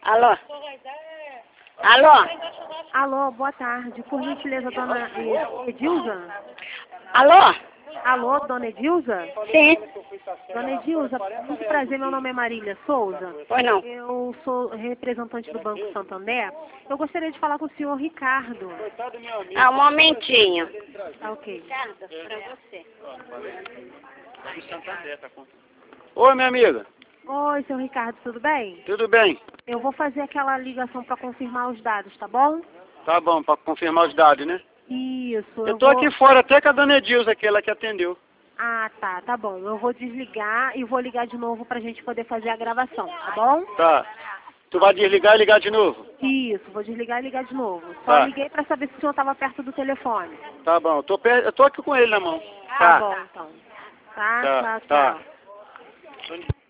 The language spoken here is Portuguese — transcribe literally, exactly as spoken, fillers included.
Alô? Alô? Alô, boa tarde. Por gentileza, dona Edilza? Alô? Alô, dona Edilza? Sim. Dona Edilza, muito prazer, meu nome é Marília Souza. Pois não. Eu sou representante do Banco Santander. Eu gostaria de falar com o senhor Ricardo. Ah, um momentinho. Tá ok. Ricardo, pra você. Oi, minha amiga. Oi, senhor Ricardo, tudo bem? Tudo bem? Eu vou fazer aquela ligação para confirmar os dados, tá bom? Tá bom, para confirmar os dados, né? Isso, eu, Eu tô vou... aqui fora até com a dona Edilza, aquela que atendeu. Ah, tá, tá bom. Eu vou desligar e vou ligar de novo pra gente poder fazer a gravação, tá bom? Tá. Tu vai desligar e ligar de novo? Isso, vou desligar e ligar de novo. Só Tá. liguei pra saber se o senhor estava perto do telefone. Tá bom, eu tô, per... eu tô aqui com ele na mão. Tá bom, então. Tá, Tá, tchau, tchau. tá.